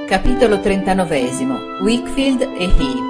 Capitolo 39. Wakefield e Heap.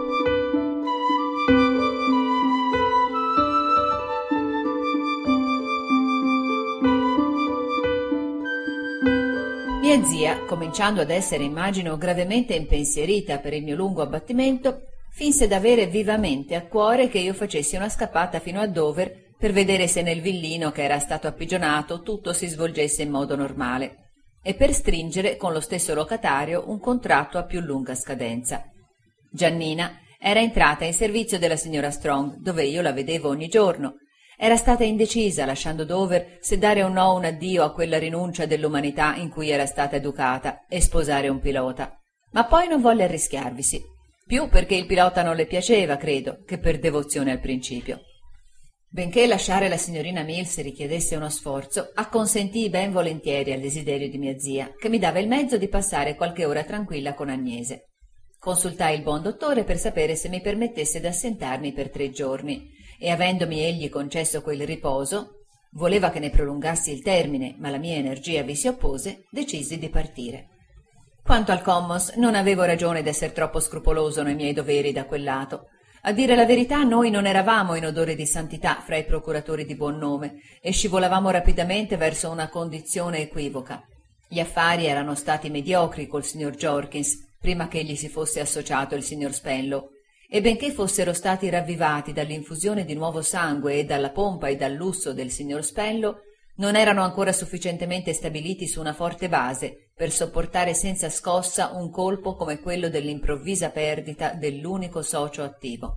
Mia zia, cominciando ad essere, immagino, gravemente impensierita per il mio lungo abbattimento, finse d'avere vivamente a cuore che io facessi una scappata fino a Dover per vedere se nel villino che era stato appigionato tutto si svolgesse in modo normale e per stringere con lo stesso locatario un contratto a più lunga scadenza. Giannina era entrata in servizio della signora Strong, dove io la vedevo ogni giorno. Era stata indecisa, lasciando Dover, se dare o no un addio a quella rinuncia dell'umanità in cui era stata educata e sposare un pilota. Ma poi non volle arrischiarvisi, più perché il pilota non le piaceva, credo, che per devozione al principio. Benché lasciare la signorina Mills richiedesse uno sforzo, acconsentii ben volentieri al desiderio di mia zia, che mi dava il mezzo di passare qualche ora tranquilla con Agnese. Consultai il buon dottore per sapere se mi permettesse d'assentarmi per 3 giorni, e avendomi egli concesso quel riposo, voleva che ne prolungassi il termine, ma la mia energia vi si oppose, decisi di partire. Quanto al Commons, non avevo ragione d'esser troppo scrupoloso nei miei doveri da quel lato. A dire la verità, noi non eravamo in odore di santità fra i procuratori di buon nome e scivolavamo rapidamente verso una condizione equivoca. Gli affari erano stati mediocri col signor Jorkins prima che gli si fosse associato il signor Spenlow, e benché fossero stati ravvivati dall'infusione di nuovo sangue e dalla pompa e dal lusso del signor Spenlow, non erano ancora sufficientemente stabiliti su una forte base per sopportare senza scossa un colpo come quello dell'improvvisa perdita dell'unico socio attivo.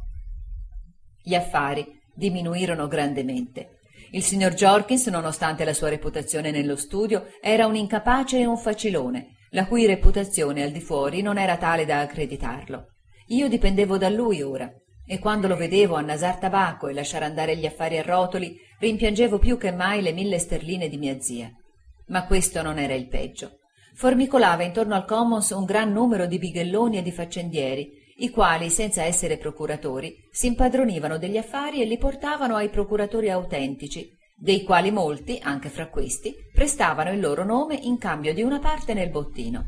Gli affari diminuirono grandemente. Il signor Jorkins, nonostante la sua reputazione nello studio, era un incapace e un facilone, la cui reputazione al di fuori non era tale da accreditarlo. Io dipendevo da lui ora, e quando lo vedevo annasar tabacco e lasciare andare gli affari a rotoli, rimpiangevo più che mai le 1000 sterline di mia zia. Ma questo non era il peggio. Formicolava intorno al Commons un gran numero di bighelloni e di faccendieri, i quali, senza essere procuratori, si impadronivano degli affari e li portavano ai procuratori autentici, dei quali molti, anche fra questi, prestavano il loro nome in cambio di una parte nel bottino.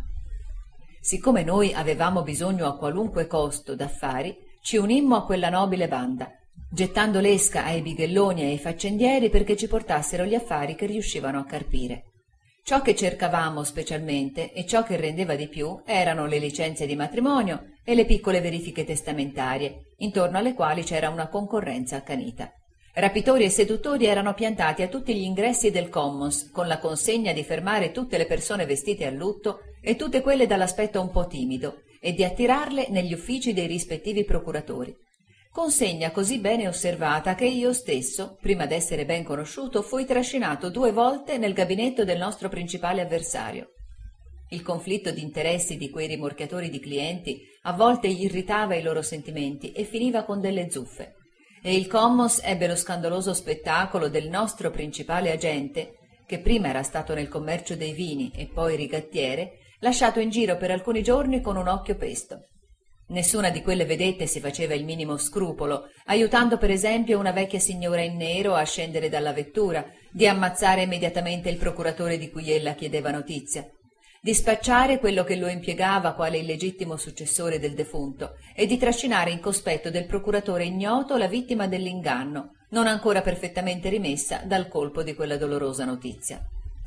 Siccome noi avevamo bisogno a qualunque costo d'affari, ci unimmo a quella nobile banda, gettando l'esca ai bighelloni e ai faccendieri perché ci portassero gli affari che riuscivano a carpire. Ciò che cercavamo specialmente e ciò che rendeva di più erano le licenze di matrimonio e le piccole verifiche testamentarie, intorno alle quali c'era una concorrenza accanita. Rapitori e seduttori erano piantati a tutti gli ingressi del Commons, con la consegna di fermare tutte le persone vestite a lutto e tutte quelle dall'aspetto un po' timido e di attirarle negli uffici dei rispettivi procuratori. Consegna così bene osservata che io stesso, prima d'essere ben conosciuto, fui trascinato 2 volte nel gabinetto del nostro principale avversario. Il conflitto di interessi di quei rimorchiatori di clienti a volte irritava i loro sentimenti e finiva con delle zuffe, e il Commons ebbe lo scandaloso spettacolo del nostro principale agente, che prima era stato nel commercio dei vini e poi rigattiere, lasciato in giro per alcuni giorni con un occhio pesto. Nessuna di quelle vedette si faceva il minimo scrupolo, aiutando per esempio una vecchia signora in nero a scendere dalla vettura, di ammazzare immediatamente il procuratore di cui ella chiedeva notizia, di spacciare quello che lo impiegava quale illegittimo successore del defunto e di trascinare in cospetto del procuratore ignoto la vittima dell'inganno, non ancora perfettamente rimessa dal colpo di quella dolorosa notizia.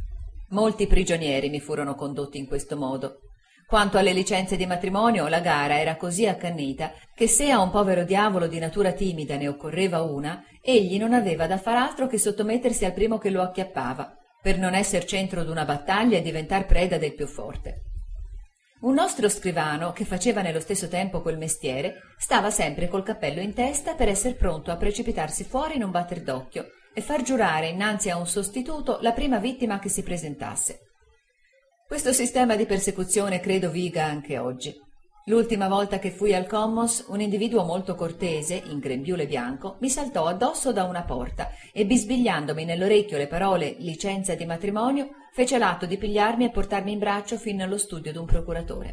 Molti prigionieri mi furono condotti in questo modo. Quanto alle licenze di matrimonio, la gara era così accannita che se a un povero diavolo di natura timida ne occorreva una, egli non aveva da far altro che sottomettersi al primo che lo acchiappava, per non esser centro d'una battaglia e diventar preda del più forte. Un nostro scrivano, che faceva nello stesso tempo quel mestiere, stava sempre col cappello in testa per esser pronto a precipitarsi fuori in un batter d'occhio e far giurare innanzi a un sostituto la prima vittima che si presentasse. Questo sistema di persecuzione credo viga anche oggi. L'ultima volta che fui al Commons, un individuo molto cortese, in grembiule bianco, mi saltò addosso da una porta e, bisbigliandomi nell'orecchio le parole «licenza di matrimonio», fece l'atto di pigliarmi e portarmi in braccio fin allo studio d'un procuratore.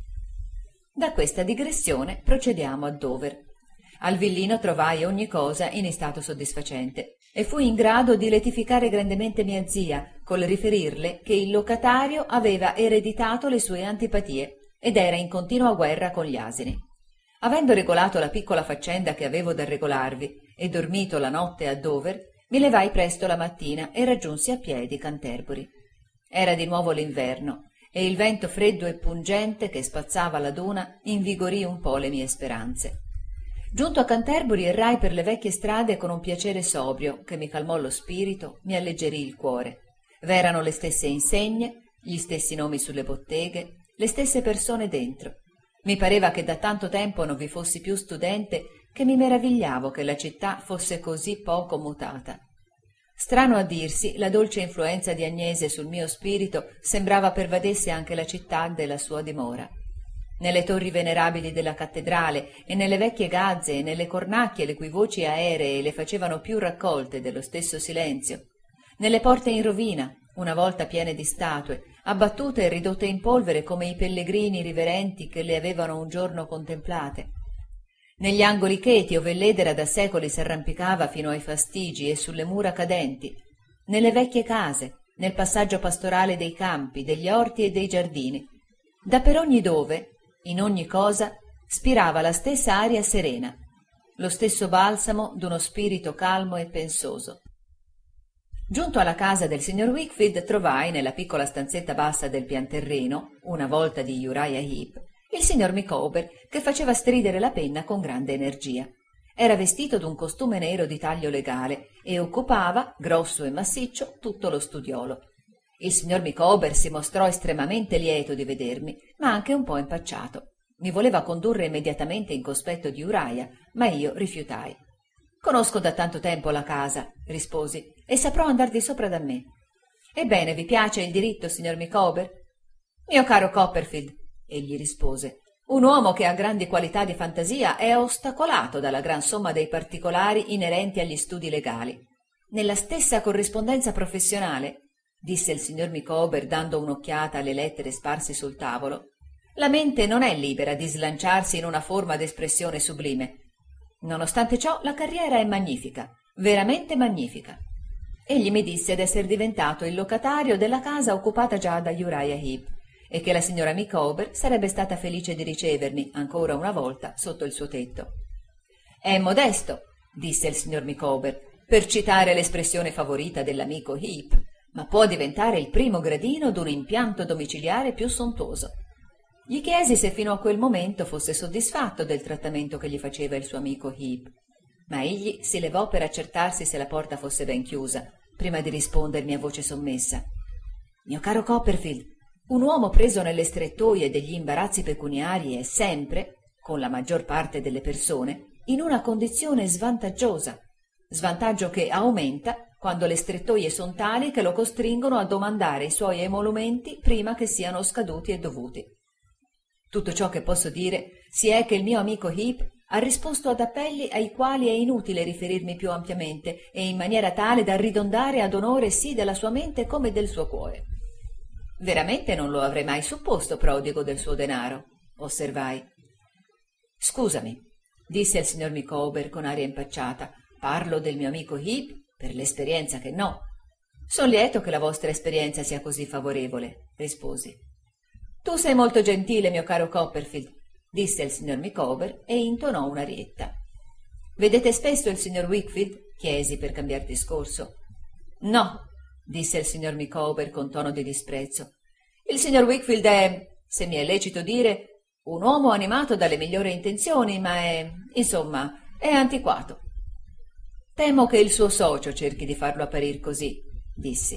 Da questa digressione procediamo a Dover. Al villino trovai ogni cosa in stato soddisfacente. e fui in grado di letificare grandemente mia zia col riferirle che il locatario aveva ereditato le sue antipatie ed era in continua guerra con gli asini. Avendo regolato la piccola faccenda che avevo da regolarvi e dormito la notte a Dover, mi levai presto la mattina e raggiunsi a piedi Canterbury. Era di nuovo l'inverno e il vento freddo e pungente che spazzava la duna invigorì un po' le mie speranze. Giunto a Canterbury errai per le vecchie strade con un piacere sobrio che mi calmò lo spirito, mi alleggerì il cuore. V'erano le stesse insegne, gli stessi nomi sulle botteghe, le stesse persone dentro. Mi pareva che da tanto tempo non vi fossi più studente, che mi meravigliavo che la città fosse così poco mutata. Strano a dirsi, la dolce influenza di Agnese sul mio spirito sembrava pervadesse anche la città della sua dimora. Nelle torri venerabili della cattedrale e nelle vecchie gazze e nelle cornacchie le cui voci aeree le facevano più raccolte dello stesso silenzio, nelle porte in rovina, una volta piene di statue, abbattute e ridotte in polvere come i pellegrini riverenti che le avevano un giorno contemplate, negli angoli cheti ove l'edera da secoli s'arrampicava fino ai fastigi e sulle mura cadenti, nelle vecchie case, nel passaggio pastorale dei campi, degli orti e dei giardini, da per ogni dove, in ogni cosa, spirava la stessa aria serena, lo stesso balsamo d'uno spirito calmo e pensoso. Giunto alla casa del signor Wickfield trovai nella piccola stanzetta bassa del pian terreno, una volta di Uriah Heep, il signor Micawber che faceva stridere la penna con grande energia. Era vestito d'un costume nero di taglio legale e occupava, grosso e massiccio, tutto lo studiolo. Il signor Micawber si mostrò estremamente lieto di vedermi, ma anche un po' impacciato. Mi voleva condurre immediatamente in cospetto di Uriah, ma io rifiutai. «Conosco da tanto tempo la casa», risposi, «e saprò andar di sopra da me». «Ebbene, vi piace il diritto, signor Micawber?» «Mio caro Copperfield», egli rispose, «un uomo che ha grandi qualità di fantasia è ostacolato dalla gran somma dei particolari inerenti agli studi legali. Nella stessa corrispondenza professionale», disse il signor Micawber dando un'occhiata alle lettere sparse sul tavolo, «la mente non è libera di slanciarsi in una forma d'espressione sublime. Nonostante ciò, la carriera è magnifica, veramente magnifica». Egli mi disse d'esser diventato il locatario della casa occupata già da Uriah Heep e che la signora Micawber sarebbe stata felice di ricevermi ancora una volta sotto il suo tetto. «È modesto», disse il signor Micawber, per citare l'espressione favorita dell'amico Heep, «ma può diventare il primo gradino d'un impianto domiciliare più sontuoso». Gli chiesi se fino a quel momento fosse soddisfatto del trattamento che gli faceva il suo amico Heep, ma egli si levò per accertarsi se la porta fosse ben chiusa, prima di rispondermi a voce sommessa. «Mio caro Copperfield, un uomo preso nelle strettoie degli imbarazzi pecuniari è sempre, con la maggior parte delle persone, in una condizione svantaggiosa, svantaggio che aumenta quando le strettoie son tali che lo costringono a domandare i suoi emolumenti prima che siano scaduti e dovuti. Tutto ciò che posso dire si è che il mio amico Heep ha risposto ad appelli ai quali è inutile riferirmi più ampiamente e in maniera tale da ridondare ad onore sì della sua mente come del suo cuore. Veramente non lo avrei mai supposto prodigo del suo denaro», osservai. «Scusami», disse il signor Micawber con aria impacciata, «parlo del mio amico Heep per l'esperienza che no». «Son lieto che la vostra esperienza sia così favorevole», risposi. «Tu sei molto gentile, mio caro Copperfield», disse il signor Micawber e intonò un'arietta. «Vedete spesso il signor Wickfield?» chiesi per cambiar discorso. «No», disse il signor Micawber con tono di disprezzo. «Il signor Wickfield è, se mi è lecito dire, un uomo animato dalle migliori intenzioni, ma insomma, è antiquato». «Temo che il suo socio cerchi di farlo apparir così», dissi.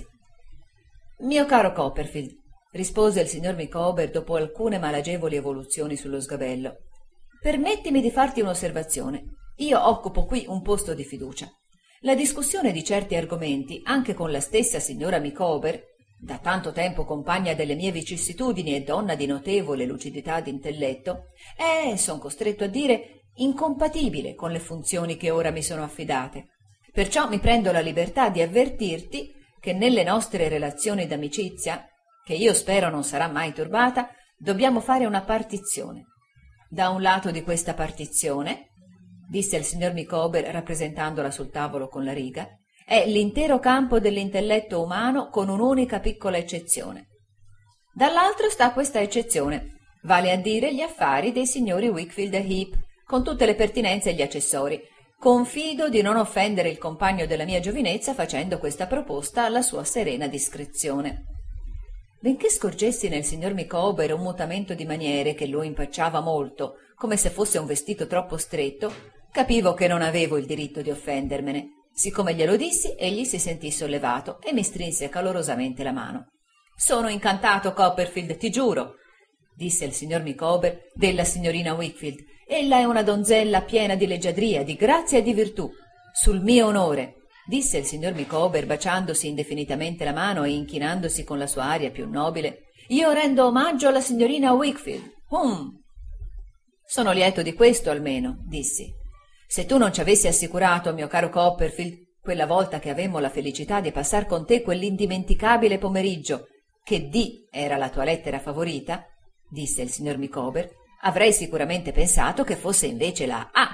«Mio caro Copperfield», rispose il signor Micawber dopo alcune malagevoli evoluzioni sullo sgabello, «permettimi di farti un'osservazione. Io occupo qui un posto di fiducia. La discussione di certi argomenti, anche con la stessa signora Micawber, da tanto tempo compagna delle mie vicissitudini e donna di notevole lucidità d'intelletto, è, son costretto a dire, incompatibile con le funzioni che ora mi sono affidate. Perciò mi prendo la libertà di avvertirti che nelle nostre relazioni d'amicizia, che io spero non sarà mai turbata, dobbiamo fare una partizione. Da un lato di questa partizione, disse il signor Micawber rappresentandola sul tavolo con la riga, È l'intero campo dell'intelletto umano con un'unica piccola eccezione. Dall'altro sta questa eccezione, vale a dire gli affari dei signori Wickfield e Heep, con tutte le pertinenze e gli accessori. Confido di non offendere il compagno della mia giovinezza facendo questa proposta alla sua serena discrezione. Benché scorgessi nel signor Micawber un mutamento di maniere che lo impacciava molto, come se fosse un vestito troppo stretto, capivo che non avevo il diritto di offendermene. Siccome glielo dissi, egli si sentì sollevato e mi strinse calorosamente la mano. «Sono incantato, Copperfield, ti giuro», disse il signor Micawber della signorina Wickfield. «Ella è una donzella piena di leggiadria, di grazia e di virtù. Sul mio onore», disse il signor Micawber baciandosi indefinitamente la mano e inchinandosi con la sua aria più nobile, «io rendo omaggio alla signorina Wickfield. Sono lieto di questo almeno», dissi. «Se tu non ci avessi assicurato, mio caro Copperfield, quella volta che avemmo la felicità di passar con te quell'indimenticabile pomeriggio, che D era la tua lettera favorita», disse il signor Micawber, «avrei sicuramente pensato che fosse invece la A».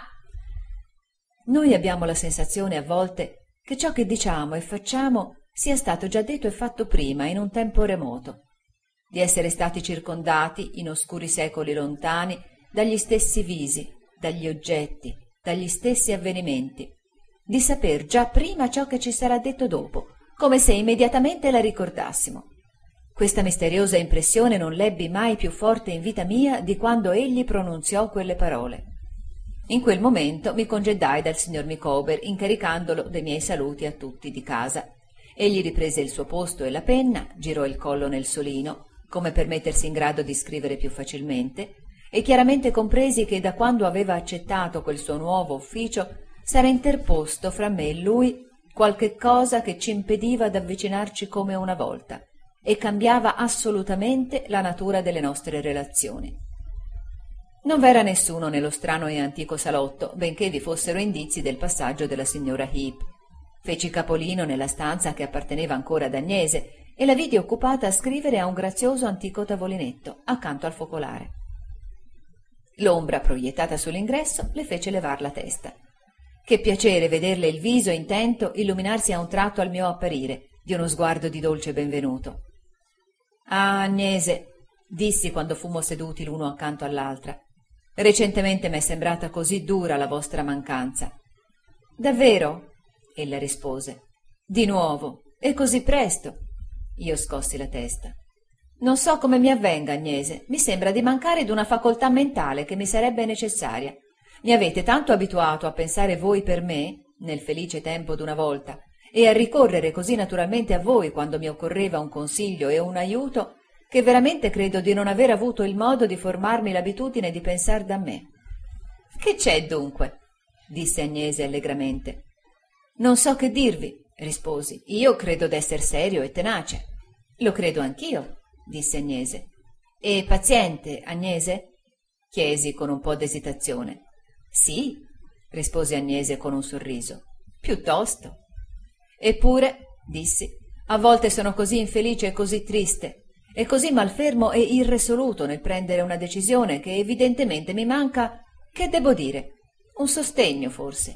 Noi abbiamo la sensazione a volte che ciò che diciamo e facciamo sia stato già detto e fatto prima, in un tempo remoto, di essere stati circondati, in oscuri secoli lontani, dagli stessi visi, dagli oggetti, dagli stessi avvenimenti, di saper già prima ciò che ci sarà detto dopo, come se immediatamente la ricordassimo. Questa misteriosa impressione non l'ebbi mai più forte in vita mia di quando egli pronunziò quelle parole. In quel momento mi congedai dal signor Micawber, incaricandolo dei miei saluti a tutti di casa. Egli riprese il suo posto e la penna, girò il collo nel solino, come per mettersi in grado di scrivere più facilmente, e chiaramente compresi che da quando aveva accettato quel suo nuovo ufficio s'era interposto fra me e lui qualche cosa che ci impediva d'avvicinarci come una volta e cambiava assolutamente la natura delle nostre relazioni. Non v'era nessuno nello strano e antico salotto, benché vi fossero indizi del passaggio della signora Heep. Feci capolino nella stanza che apparteneva ancora ad Agnese e la vidi occupata a scrivere a un grazioso antico tavolinetto accanto al focolare. L'ombra proiettata sull'ingresso le fece levar la testa. Che piacere vederle il viso intento illuminarsi a un tratto al mio apparire di uno sguardo di dolce benvenuto. «Ah, Agnese», dissi quando fummo seduti l'uno accanto all'altra, «recentemente m'è sembrata così dura la vostra mancanza». «Davvero?» ella rispose. «Di nuovo? E così presto?» Io scossi la testa. «Non so come mi avvenga, Agnese, mi sembra di mancare d'una facoltà mentale che mi sarebbe necessaria. Mi avete tanto abituato a pensare voi per me, nel felice tempo d'una volta, e a ricorrere così naturalmente a voi quando mi occorreva un consiglio e un aiuto, che veramente credo di non aver avuto il modo di formarmi l'abitudine di pensar da me». «Che c'è dunque?» disse Agnese allegramente. «Non so che dirvi», risposi. «Io credo d'esser serio e tenace». «Lo credo anch'io», disse Agnese. «E paziente, Agnese?» chiesi con un po' d'esitazione. «Sì», rispose Agnese con un sorriso. «Piuttosto». «Eppure», dissi, «a volte sono così infelice e così triste, e così malfermo e irresoluto nel prendere una decisione che evidentemente mi manca, che devo dire, un sostegno forse».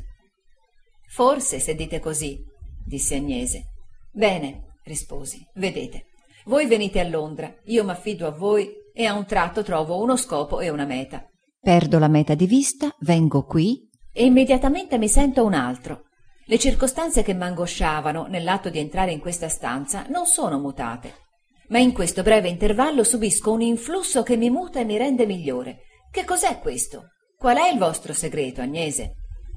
«Forse, se dite così», disse Agnese. «Bene», risposi, «vedete, voi venite a Londra, io m'affido a voi e a un tratto trovo uno scopo e una meta. Perdo la meta di vista, vengo qui e immediatamente mi sento un altro. Le circostanze che m'angosciavano nell'atto di entrare in questa stanza non sono mutate, ma in questo breve intervallo subisco un influsso che mi muta e mi rende migliore. Che cos'è questo? Qual è il vostro segreto, Agnese?»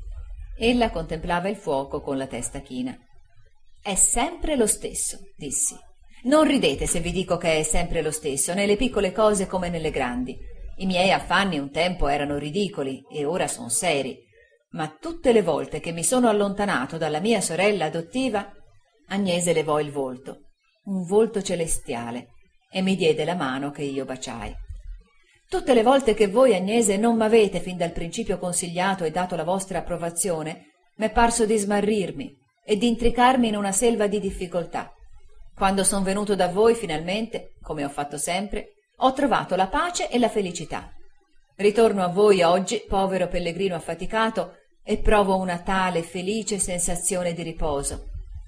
Ella contemplava il fuoco con la testa china. «È sempre lo stesso», dissi. «Non ridete se vi dico che è sempre lo stesso, nelle piccole cose come nelle grandi. I miei affanni un tempo erano ridicoli e ora son seri, ma tutte le volte che mi sono allontanato dalla mia sorella adottiva...» Agnese levò il volto, un volto celestiale, e mi diede la mano che io baciai. «Tutte le volte che voi, Agnese, non m'avete fin dal principio consigliato e dato la vostra approvazione, m'è parso di smarrirmi e di intricarmi in una selva di difficoltà. Quando son venuto da voi, finalmente, come ho fatto sempre, ho trovato la pace e la felicità. Ritorno a voi oggi, povero pellegrino affaticato, e provo una tale felice sensazione di riposo,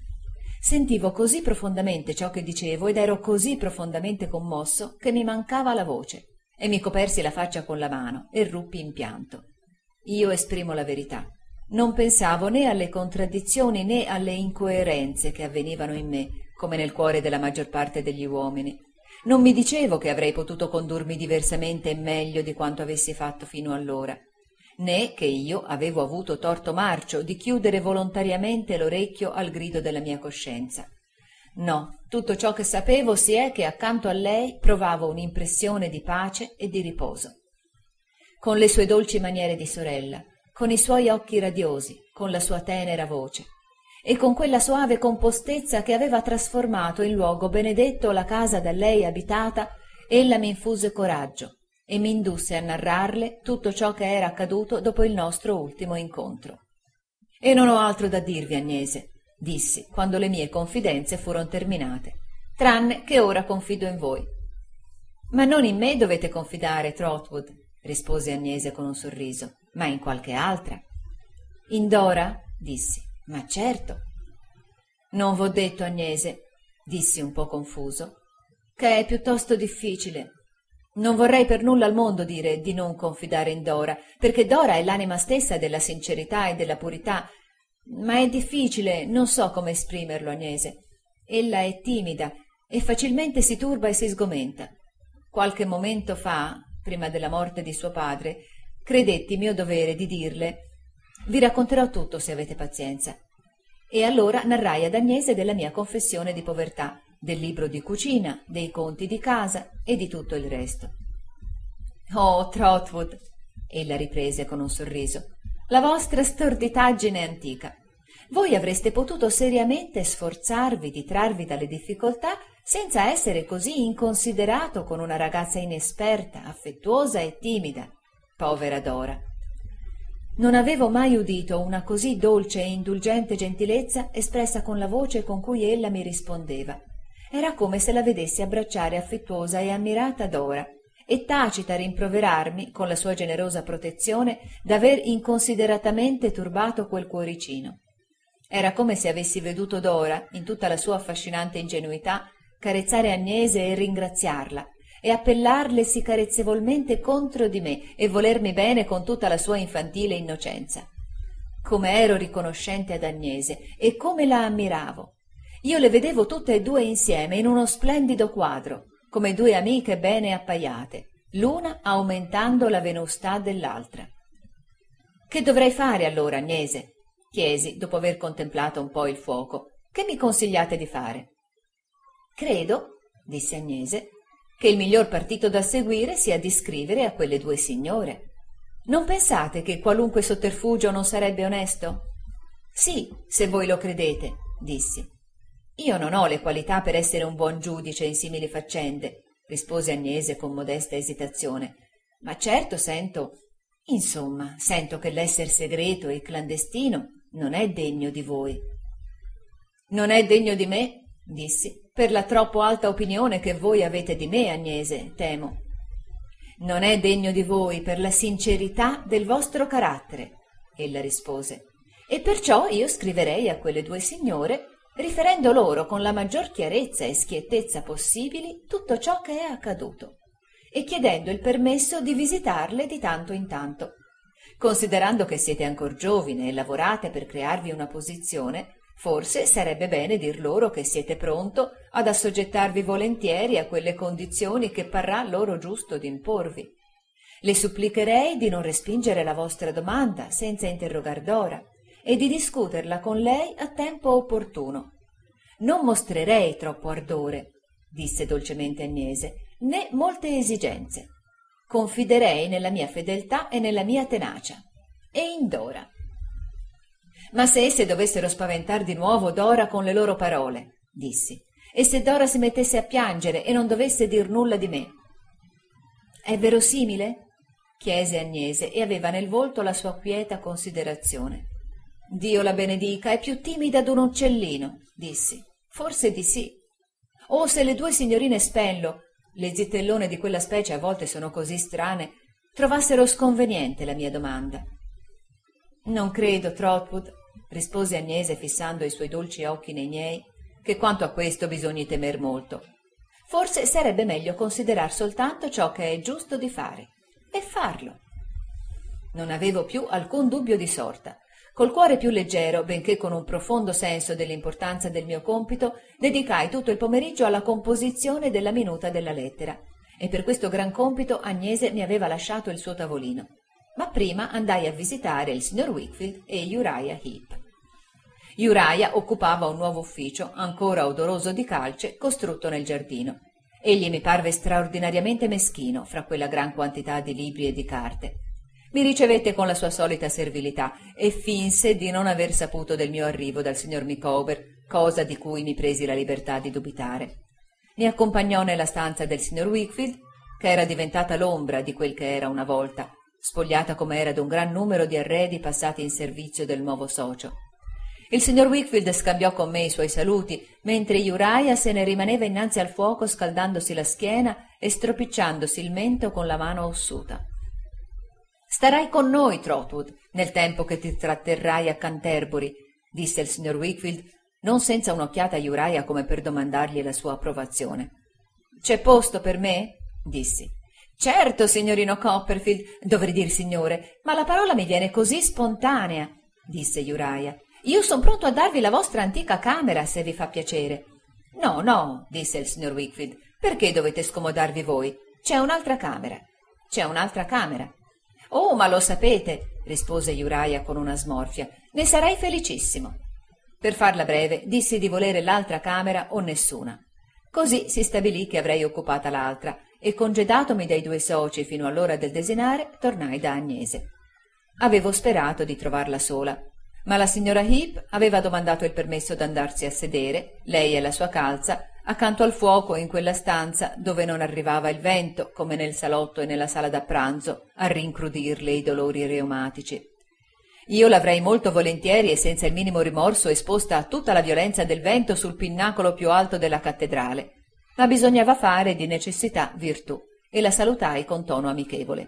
Sentivo così profondamente ciò che dicevo ed ero così profondamente commosso che mi mancava la voce e mi copersi la faccia con la mano e ruppi in pianto. Io esprimo la verità. Non pensavo né alle contraddizioni né alle incoerenze che avvenivano in me, come nel cuore della maggior parte degli uomini. Non mi dicevo che avrei potuto condurmi diversamente e meglio di quanto avessi fatto fino allora, né che io avevo avuto torto marcio di chiudere volontariamente l'orecchio al grido della mia coscienza. No, tutto ciò che sapevo si è che accanto a lei provavo un'impressione di pace e di riposo. Con le sue dolci maniere di sorella, con i suoi occhi radiosi, con la sua tenera voce e con quella soave compostezza che aveva trasformato in luogo benedetto la casa da lei abitata, ella mi infuse coraggio e mi indusse a narrarle tutto ciò che era accaduto dopo il nostro ultimo incontro. «E non ho altro da dirvi, Agnese», dissi, quando le mie confidenze furono terminate, «tranne che ora confido in voi». «Ma non in me dovete confidare, Trotwood», rispose Agnese con un sorriso, «ma in qualche altra». «In Dora?» dissi. «Ma certo». «Non v'ho detto, Agnese», dissi un po' confuso, «che è piuttosto difficile. Non vorrei per nulla al mondo dire di non confidare in Dora, perché Dora è l'anima stessa della sincerità e della purità, ma è difficile, non so come esprimerlo, Agnese. Ella è timida e facilmente si turba e si sgomenta. Qualche momento fa, prima della morte di suo padre, credetti mio dovere di dirle: vi racconterò tutto se avete pazienza. E allora narrai ad Agnese della mia confessione di povertà, del libro di cucina, dei conti di casa e di tutto il resto. «Oh, Trotwood», ella riprese con un sorriso, «la vostra storditaggine è antica. Voi avreste potuto seriamente sforzarvi di trarvi dalle difficoltà senza essere così inconsiderato con una ragazza inesperta, affettuosa e timida. Povera Dora! Non avevo mai udito una così dolce e indulgente gentilezza espressa con la voce con cui ella mi rispondeva. Era come se la vedessi abbracciare affettuosa e ammirata Dora e tacita rimproverarmi, con la sua generosa protezione, d'aver inconsideratamente turbato quel cuoricino. Era come se avessi veduto Dora, in tutta la sua affascinante ingenuità, carezzare Agnese e ringraziarla, e appellarlesi carezzevolmente contro di me e volermi bene con tutta la sua infantile innocenza. Come ero riconoscente ad Agnese e come la ammiravo! Io le vedevo tutte e due insieme in uno splendido quadro, come due amiche bene appaiate, l'una aumentando la venustà dell'altra. «Che dovrei fare allora, Agnese?» chiesi, dopo aver contemplato un po' il fuoco. «Che mi consigliate di fare?» «Credo», disse Agnese, «che il miglior partito da seguire sia di scrivere a quelle due signore. Non pensate che qualunque sotterfugio non sarebbe onesto?» «Sì, se voi lo credete», dissi. «Io non ho le qualità per essere un buon giudice in simili faccende», rispose Agnese con modesta esitazione, «ma certo sento che l'esser segreto e clandestino non è degno di voi». «Non è degno di me», dissi, «per la troppo alta opinione che voi avete di me, Agnese, temo». «Non è degno di voi per la sincerità del vostro carattere», ella rispose, «e perciò io scriverei a quelle due signore, riferendo loro con la maggior chiarezza e schiettezza possibili tutto ciò che è accaduto e chiedendo il permesso di visitarle di tanto in tanto. Considerando che siete ancor giovine e lavorate per crearvi una posizione, forse sarebbe bene dir loro che siete pronto ad assoggettarvi volentieri a quelle condizioni che parrà loro giusto d'imporvi. Le supplicherei di non respingere la vostra domanda senza interrogar Dora e di discuterla con lei a tempo opportuno. Non mostrerei troppo ardore, disse dolcemente Agnese, né molte esigenze. Confiderei nella mia fedeltà e nella mia tenacia. E in Dora. Ma se esse dovessero spaventar di nuovo Dora con le loro parole, dissi, e se Dora si mettesse a piangere e non dovesse dir nulla di me. È verosimile? Chiese Agnese e aveva nel volto la sua quieta considerazione. Dio la benedica, è più timida d'un uccellino, dissi. Forse di sì. O se le due signorine Spenlow, le zitellone di quella specie a volte sono così strane, trovassero sconveniente la mia domanda. Non credo, Trotwood, rispose Agnese fissando i suoi dolci occhi nei miei, che quanto a questo bisogni temer molto. Forse sarebbe meglio considerar soltanto ciò che è giusto di fare e farlo. Non avevo più alcun dubbio di sorta. Col cuore più leggero, benché con un profondo senso dell'importanza del mio compito, dedicai tutto il pomeriggio alla composizione della minuta della lettera, e per questo gran compito Agnese mi aveva lasciato il suo tavolino. Ma prima andai a visitare il signor Wickfield e Uriah Heep. Uriah occupava un nuovo ufficio, ancora odoroso di calce, costrutto nel giardino. Egli mi parve straordinariamente meschino fra quella gran quantità di libri e di carte. Mi ricevette con la sua solita servilità e finse di non aver saputo del mio arrivo dal signor Micawber, cosa di cui mi presi la libertà di dubitare. Mi accompagnò nella stanza del signor Wickfield, che era diventata l'ombra di quel che era una volta, spogliata com'era d'un gran numero di arredi passati in servizio del nuovo socio. Il signor Wickfield scambiò con me i suoi saluti, mentre Uriah se ne rimaneva innanzi al fuoco scaldandosi la schiena e stropicciandosi il mento con la mano ossuta. «Starai con noi, Trotwood, nel tempo che ti tratterrai a Canterbury», disse il signor Wickfield, non senza un'occhiata a Uriah come per domandargli la sua approvazione. «C'è posto per me?» dissi. «Certo, signorino Copperfield, dovrei dir signore, ma la parola mi viene così spontanea», disse Uriah. «Io son pronto a darvi la vostra antica camera, se vi fa piacere». «No, no», disse il signor Wickfield, «perché dovete scomodarvi voi? C'è un'altra camera». «C'è un'altra camera». «Oh, ma lo sapete», rispose Uriah con una smorfia, «ne sarei felicissimo». Per farla breve, dissi di volere l'altra camera o nessuna. Così si stabilì che avrei occupata l'altra, e congedatomi dai due soci fino all'ora del desinare, tornai da Agnese. Avevo sperato di trovarla sola, ma la signora Heep aveva domandato il permesso d'andarsi a sedere, lei e la sua calza, accanto al fuoco in quella stanza dove non arrivava il vento, come nel salotto e nella sala da pranzo, a rincrudirle i dolori reumatici. Io l'avrei molto volentieri e senza il minimo rimorso esposta a tutta la violenza del vento sul pinnacolo più alto della cattedrale, ma bisognava fare di necessità virtù, e la salutai con tono amichevole.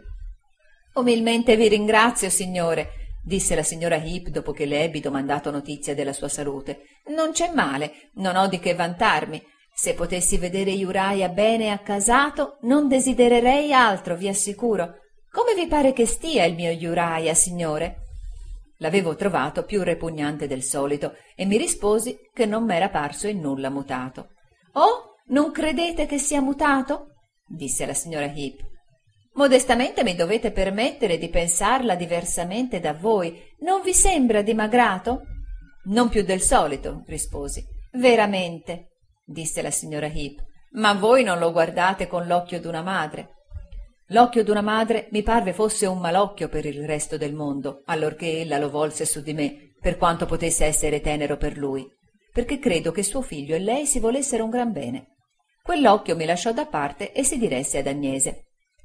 «Umilmente vi ringrazio, signore», disse la signora Heep dopo che le ebbi domandato notizia della sua salute. «Non c'è male, non ho di che vantarmi. Se potessi vedere Uriah bene accasato, non desidererei altro, vi assicuro. Come vi pare che stia il mio Uriah, signore?» L'avevo trovato più repugnante del solito e mi risposi che non m'era parso in nulla mutato. «Oh, non credete che sia mutato?» disse la signora Heep. «Modestamente mi dovete permettere di pensarla diversamente da voi. Non vi sembra dimagrato?» «Non più del solito», risposi. «Veramente», disse la signora Heep, «ma voi non lo guardate con l'occhio d'una madre». L'occhio d'una madre mi parve fosse un malocchio per il resto del mondo, allorché ella lo volse su di me, per quanto potesse essere tenero per lui, perché credo che suo figlio e lei si volessero un gran bene. Quell'occhio mi lasciò da parte e si diresse ad Agnese.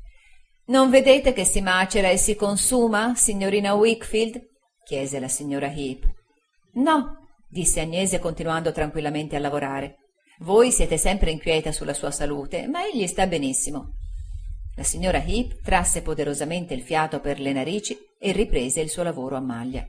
«Non vedete che si macera e si consuma, signorina Wickfield?» chiese la signora Heep. «No», disse Agnese continuando tranquillamente a lavorare. «Voi siete sempre inquieta sulla sua salute, ma egli sta benissimo». La signora Heep trasse poderosamente il fiato per le narici e riprese il suo lavoro a maglia.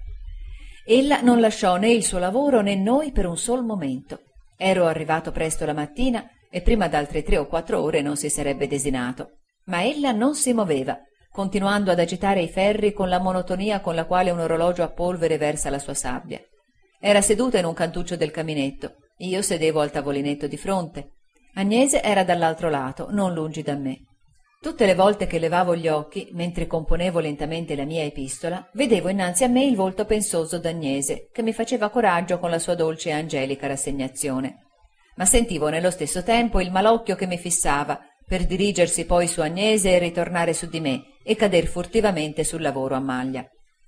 Ella non lasciò né il suo lavoro né noi per un sol momento. Ero arrivato presto la mattina e prima d'altre 3 o 4 ore non si sarebbe desinato. Ma ella non si moveva, continuando ad agitare i ferri con la monotonia con la quale un orologio a polvere versa la sua sabbia. Era seduta in un cantuccio del caminetto, io sedevo al tavolinetto di fronte. Agnese era dall'altro lato, non lungi da me. Tutte le volte che levavo gli occhi, mentre componevo lentamente la mia epistola, vedevo innanzi a me il volto pensoso d'Agnese, che mi faceva coraggio con la sua dolce e angelica rassegnazione. Ma sentivo nello stesso tempo il malocchio che mi fissava, per dirigersi poi su Agnese e ritornare su di me, e cader furtivamente sul lavoro a maglia.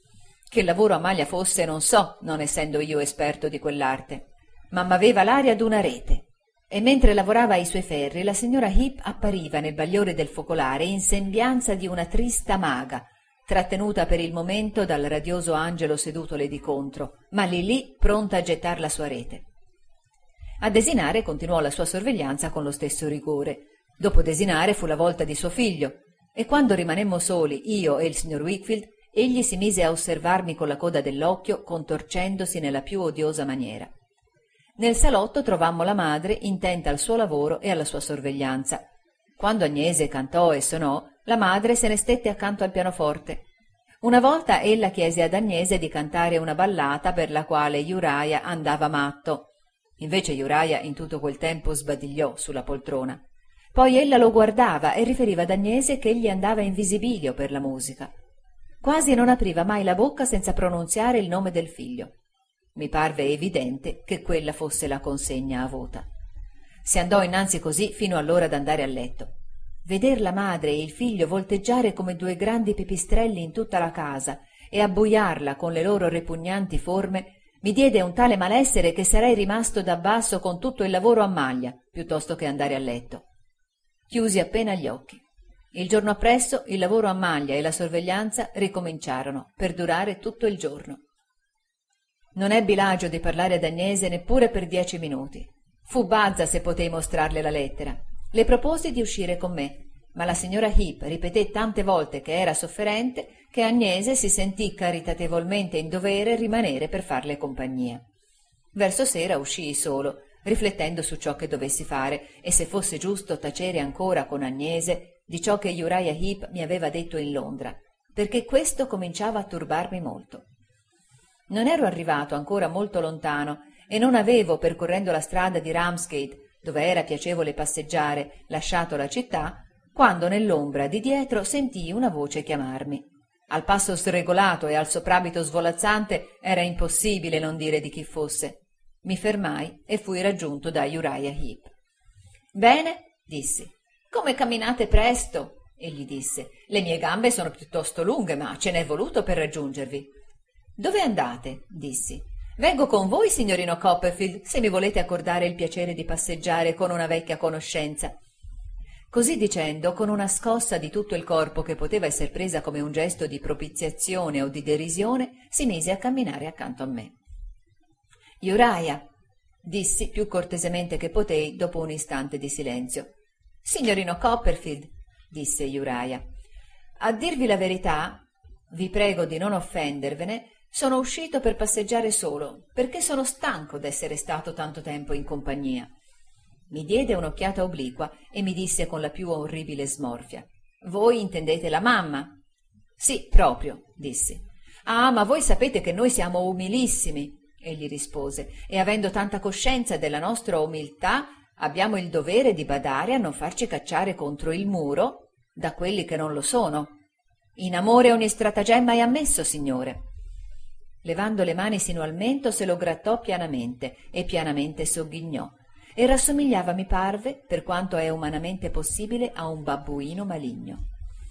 Che lavoro a maglia fosse non so, non essendo io esperto di quell'arte, ma m'aveva l'aria d'una rete. E mentre lavorava ai suoi ferri, la signora Heep appariva nel bagliore del focolare in sembianza di una trista maga, trattenuta per il momento dal radioso angelo sedutole di contro, ma lì pronta a gettar la sua rete. A desinare continuò la sua sorveglianza con lo stesso rigore. Dopo desinare fu la volta di suo figlio, e quando rimanemmo soli, io e il signor Wickfield, egli si mise a osservarmi con la coda dell'occhio, contorcendosi nella più odiosa maniera. Nel salotto trovammo la madre intenta al suo lavoro e alla sua sorveglianza. Quando Agnese cantò e sonò, la madre se ne stette accanto al pianoforte. Una volta ella chiese ad Agnese di cantare una ballata per la quale Uriah andava matto. Invece Uriah in tutto quel tempo sbadigliò sulla poltrona. Poi ella lo guardava e riferiva ad Agnese che egli andava in visibilio per la musica. Quasi non apriva mai la bocca senza pronunziare il nome del figlio. Mi parve evidente che quella fosse la consegna a vota. Si andò innanzi così fino all'ora d'andare a letto. Veder la madre e il figlio volteggiare come due grandi pipistrelli in tutta la casa e abbuiarla con le loro repugnanti forme mi diede un tale malessere che sarei rimasto da basso con tutto il lavoro a maglia piuttosto che andare a letto. Chiusi appena gli occhi. Il giorno appresso il lavoro a maglia e la sorveglianza ricominciarono per durare tutto il giorno. Non ebbi l'agio di parlare ad Agnese neppure per 10 minuti. Fu bazza se potei mostrarle la lettera. Le proposi di uscire con me, ma la signora Heep ripeté tante volte che era sofferente che Agnese si sentì caritatevolmente in dovere rimanere per farle compagnia. Verso sera uscii solo, riflettendo su ciò che dovessi fare e se fosse giusto tacere ancora con Agnese di ciò che Uriah Heep mi aveva detto in Londra, perché questo cominciava a turbarmi molto. Non ero arrivato ancora molto lontano e non avevo, percorrendo la strada di Ramsgate, dove era piacevole passeggiare, lasciato la città, quando nell'ombra di dietro sentii una voce chiamarmi. Al passo sregolato e al soprabito svolazzante era impossibile non dire di chi fosse. Mi fermai e fui raggiunto da Uriah Heep. «Bene», dissi. «Come camminate presto!» egli disse. «Le mie gambe sono piuttosto lunghe, ma ce n'è voluto per raggiungervi». «Dove andate?» dissi. «Vengo con voi, signorino Copperfield, se mi volete accordare il piacere di passeggiare con una vecchia conoscenza». Così dicendo, con una scossa di tutto il corpo che poteva esser presa come un gesto di propiziazione o di derisione, si mise a camminare accanto a me. «Uriah», dissi più cortesemente che potei dopo un istante di silenzio. «Signorino Copperfield», disse Uriah, «a dirvi la verità, vi prego di non offendervene, sono uscito per passeggiare solo, perché sono stanco d'essere stato tanto tempo in compagnia». Mi diede un'occhiata obliqua e mi disse con la più orribile smorfia: «Voi intendete la mamma?» «Sì, proprio», dissi. «Ah, ma voi sapete che noi siamo umilissimi», egli rispose, «e avendo tanta coscienza della nostra umiltà, abbiamo il dovere di badare a non farci cacciare contro il muro da quelli che non lo sono. In amore ogni stratagemma è ammesso, signore». Levando le mani sino al mento se lo grattò pianamente e pianamente sogghignò e rassomigliava, mi parve, per quanto è umanamente possibile, a un babbuino maligno.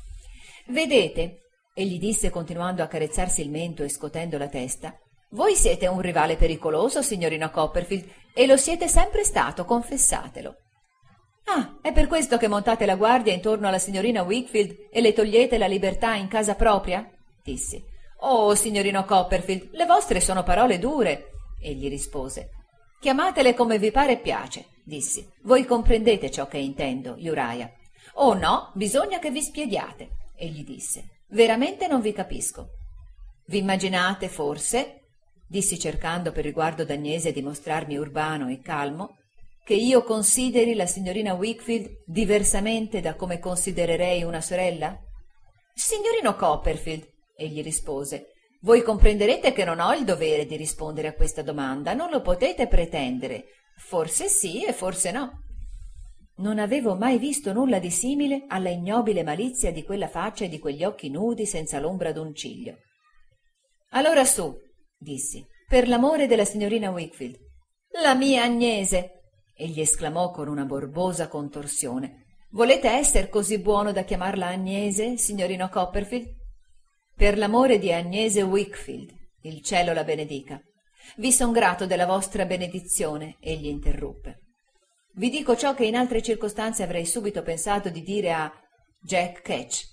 «Vedete», egli disse continuando a carezzarsi il mento e scotendo la testa, «voi siete un rivale pericoloso, signorino Copperfield, e lo siete sempre stato, confessatelo». «Ah, è per questo che montate la guardia intorno alla signorina Wickfield e le togliete la libertà in casa propria?» dissi. «Oh, signorino Copperfield, le vostre sono parole dure», egli rispose. «Chiamatele come vi pare e piace», dissi. «Voi comprendete ciò che intendo, Uriah». «Oh no, bisogna che vi spieghiate», egli disse. «Veramente non vi capisco». «Vi immaginate, forse», dissi cercando per riguardo d'Agnese di mostrarmi urbano e calmo, «che io consideri la signorina Wickfield diversamente da come considererei una sorella?» «Signorino Copperfield», egli rispose, «voi comprenderete che non ho il dovere di rispondere a questa domanda, non lo potete pretendere. Forse sì e forse no». Non avevo mai visto nulla di simile alla ignobile malizia di quella faccia e di quegli occhi nudi senza l'ombra d'un ciglio. «Allora su», dissi, «per l'amore della signorina Wickfield». «La mia Agnese!» egli esclamò con una morbosa contorsione. «Volete esser così buono da chiamarla Agnese, signorino Copperfield?» «Per l'amore di Agnese Wickfield, il cielo la benedica». «Vi son grato della vostra benedizione», egli interruppe. «Vi dico ciò che in altre circostanze avrei subito pensato di dire a Jack Ketch».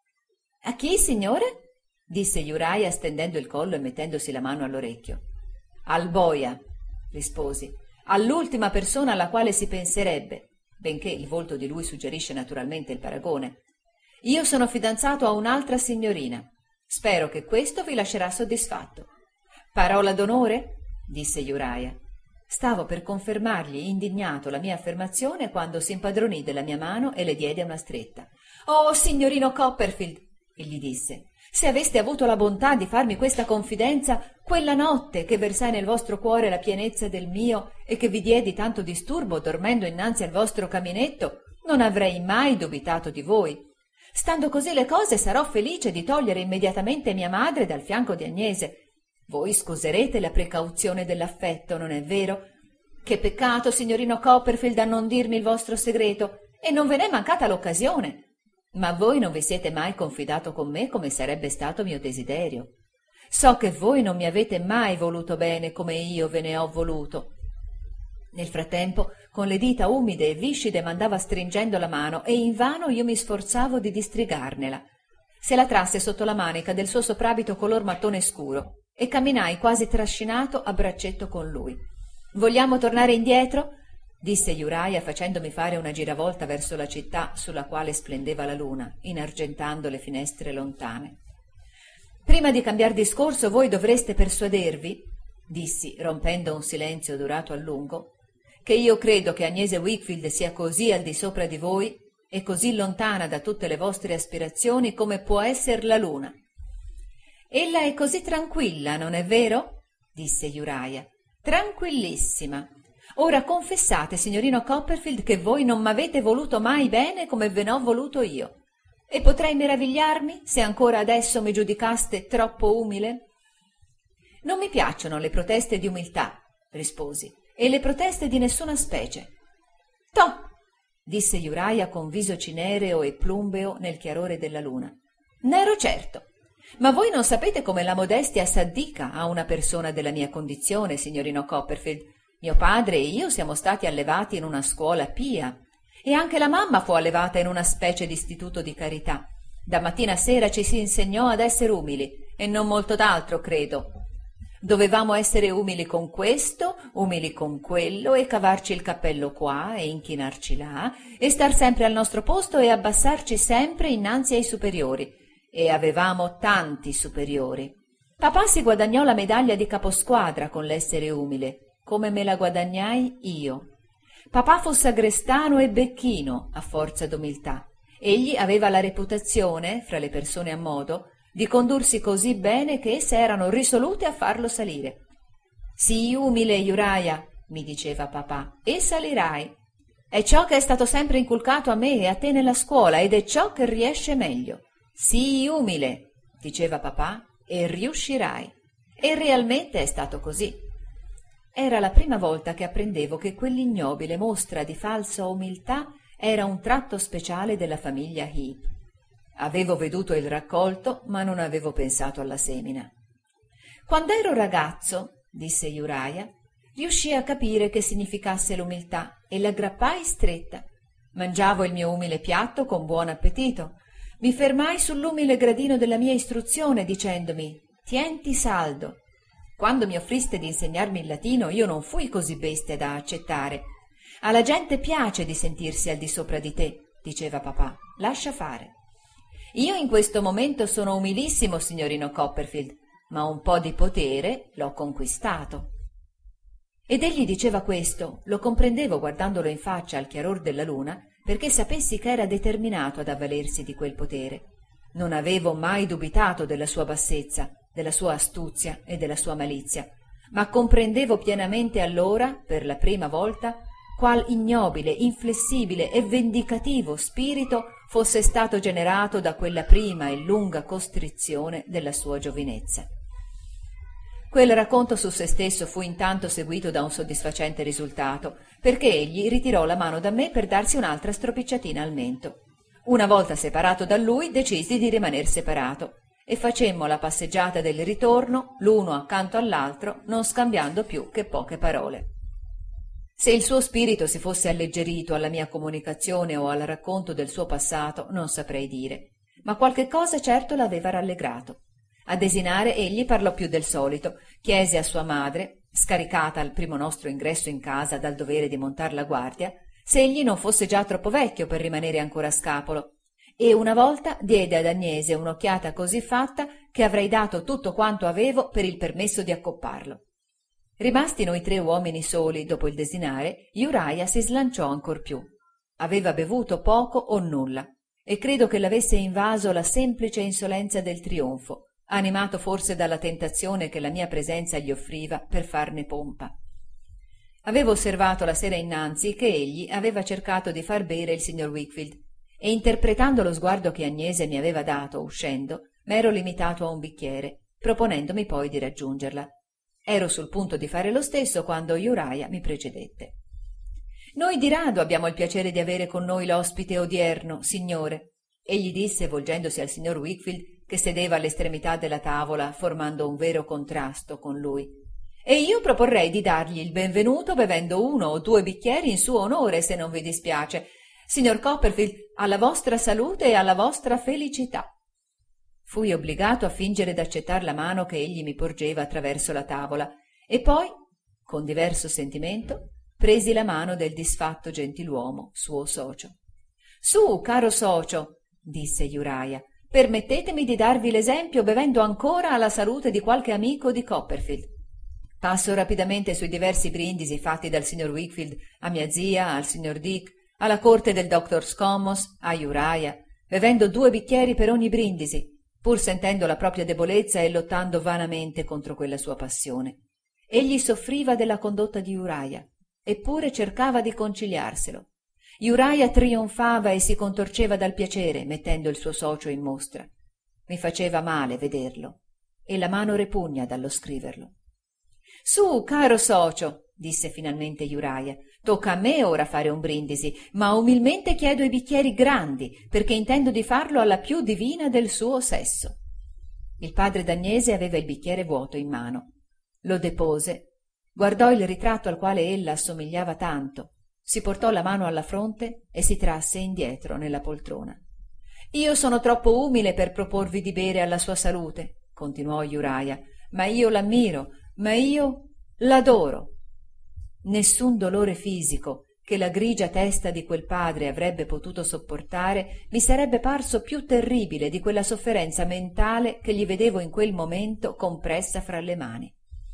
«A chi, signore?» disse Uriah stendendo il collo e mettendosi la mano all'orecchio. «Al boia», risposi, «all'ultima persona alla quale si penserebbe, benché il volto di lui suggerisce naturalmente il paragone. Io sono fidanzato a un'altra signorina. Spero che questo vi lascerà soddisfatto». «Parola d'onore?» disse Uriah. Stavo per confermargli indignato la mia affermazione quando si impadronì della mia mano e le diede una stretta. «Oh, signorino Copperfield», egli disse, «se aveste avuto la bontà di farmi questa confidenza quella notte che versai nel vostro cuore la pienezza del mio e che vi diedi tanto disturbo dormendo innanzi al vostro caminetto, non avrei mai dubitato di voi. Stando così le cose, sarò felice di togliere immediatamente mia madre dal fianco di Agnese. Voi scuserete la precauzione dell'affetto, non è vero? Che peccato, signorino Copperfield, a non dirmi il vostro segreto, e non ve n'è mancata l'occasione. Ma voi non vi siete mai confidato con me come sarebbe stato mio desiderio. So che voi non mi avete mai voluto bene come io ve ne ho voluto». Nel frattempo, con le dita umide e viscide m'andava stringendo la mano e invano io mi sforzavo di distrigarnela. Se la trasse sotto la manica del suo soprabito color mattone scuro e camminai quasi trascinato a braccetto con lui. «Vogliamo tornare indietro?» disse Uriah facendomi fare una giravolta verso la città sulla quale splendeva la luna, inargentando le finestre lontane. «Prima di cambiar discorso voi dovreste persuadervi», dissi, rompendo un silenzio durato a lungo, «che io credo che Agnese Wickfield sia così al di sopra di voi e così lontana da tutte le vostre aspirazioni come può esser la luna». «Ella è così tranquilla, non è vero?» disse Uriah. «Tranquillissima. Ora confessate, signorino Copperfield, che voi non m'avete voluto mai bene come ve n'ho voluto io. E potrei meravigliarmi se ancora adesso mi giudicaste troppo umile?» «Non mi piacciono le proteste di umiltà», risposi, «e le proteste di nessuna specie». «Toh!» disse Uriah con viso cinereo e plumbeo nel chiarore della luna. «N'ero certo. Ma voi non sapete come la modestia s'addica a una persona della mia condizione, signorino Copperfield. Mio padre e io siamo stati allevati in una scuola pia, e anche la mamma fu allevata in una specie di istituto di carità. Da mattina a sera ci si insegnò ad essere umili, e non molto d'altro, credo. Dovevamo essere umili con questo, umili con quello, e cavarci il cappello qua e inchinarci là, e star sempre al nostro posto e abbassarci sempre innanzi ai superiori. E avevamo tanti superiori. Papà si guadagnò la medaglia di caposquadra con l'essere umile, come me la guadagnai io. Papà fu sagrestano e becchino a forza d'umiltà. Egli aveva la reputazione, fra le persone a modo, di condursi così bene che esse erano risolute a farlo salire. «Sii umile, Uriah», mi diceva papà, «e salirai. È ciò che è stato sempre inculcato a me e a te nella scuola, ed è ciò che riesce meglio. Sii umile», diceva papà, «e riuscirai». E realmente è stato così. Era la prima volta che apprendevo che quell'ignobile mostra di falsa umiltà era un tratto speciale della famiglia Heep. Avevo veduto il raccolto, ma non avevo pensato alla semina. «Quando ero ragazzo», disse Uriah, «riuscii a capire che significasse l'umiltà e l'aggrappai stretta. Mangiavo il mio umile piatto con buon appetito. Mi fermai sull'umile gradino della mia istruzione dicendomi: tienti saldo. Quando mi offriste di insegnarmi il latino io non fui così bestia da accettare. Alla gente piace di sentirsi al di sopra di te, diceva papà, lascia fare. Io in questo momento sono umilissimo, signorino Copperfield, ma un po' di potere l'ho conquistato. Ed egli diceva questo, lo comprendevo guardandolo in faccia al chiaror della luna, perché sapessi che era determinato ad avvalersi di quel potere. Non avevo mai dubitato della sua bassezza, della sua astuzia e della sua malizia, ma comprendevo pienamente allora, per la prima volta, qual ignobile, inflessibile e vendicativo spirito fosse stato generato da quella prima e lunga costrizione della sua giovinezza. Quel racconto su se stesso fu intanto seguito da un soddisfacente risultato, perché egli ritirò la mano da me per darsi un'altra stropicciatina al mento. Una volta separato da lui, decisi di rimaner separato, e facemmo la passeggiata del ritorno, l'uno accanto all'altro, non scambiando più che poche parole. Se il suo spirito si fosse alleggerito alla mia comunicazione o al racconto del suo passato, non saprei dire, ma qualche cosa certo l'aveva rallegrato. A desinare egli parlò più del solito, chiese a sua madre, scaricata al primo nostro ingresso in casa dal dovere di montar la guardia, se egli non fosse già troppo vecchio per rimanere ancora a scapolo, e una volta diede ad Agnese un'occhiata così fatta che avrei dato tutto quanto avevo per il permesso di accopparlo. Rimasti noi 3 uomini soli dopo il desinare, Uriah si slanciò ancor più. Aveva bevuto poco o nulla, e credo che l'avesse invaso la semplice insolenza del trionfo, animato forse dalla tentazione che la mia presenza gli offriva per farne pompa. Avevo osservato la sera innanzi che egli aveva cercato di far bere il signor Wickfield, e interpretando lo sguardo che Agnese mi aveva dato uscendo, m'ero limitato a un bicchiere, proponendomi poi di raggiungerla. Ero sul punto di fare lo stesso quando Uriah mi precedette. «Noi di rado abbiamo il piacere di avere con noi l'ospite odierno, signore», egli disse volgendosi al signor Wickfield, che sedeva all'estremità della tavola formando un vero contrasto con lui. «E io proporrei di dargli il benvenuto bevendo 1 o 2 bicchieri in suo onore, se non vi dispiace. Signor Copperfield, alla vostra salute e alla vostra felicità». Fui obbligato a fingere d'accettar la mano che egli mi porgeva attraverso la tavola e poi, con diverso sentimento, presi la mano del disfatto gentiluomo, suo socio. «Su, caro socio», disse Uriah, «permettetemi di darvi l'esempio bevendo ancora alla salute di qualche amico di Copperfield. Passo rapidamente sui diversi brindisi fatti dal signor Wickfield a mia zia, al signor Dick, alla corte del dottor Scommos, a Uriah, bevendo 2 bicchieri per ogni brindisi, pur sentendo la propria debolezza e lottando vanamente contro quella sua passione. Egli soffriva della condotta di Uriah, eppure cercava di conciliarselo. Uriah trionfava e si contorceva dal piacere, mettendo il suo socio in mostra. Mi faceva male vederlo, e la mano repugna dallo scriverlo. «Su, caro socio», disse finalmente Uriah, «tocca a me ora fare un brindisi, ma umilmente chiedo i bicchieri grandi, perché intendo di farlo alla più divina del suo sesso». Il padre d'Agnese aveva il bicchiere vuoto in mano. Lo depose, guardò il ritratto al quale ella assomigliava tanto, si portò la mano alla fronte e si trasse indietro nella poltrona. «Io sono troppo umile per proporvi di bere alla sua salute», continuò Uriah, «ma io l'ammiro, ma io l'adoro». Nessun dolore fisico che la grigia testa di quel padre avrebbe potuto sopportare mi sarebbe parso più terribile di quella sofferenza mentale che gli vedevo in quel momento compressa fra le mani.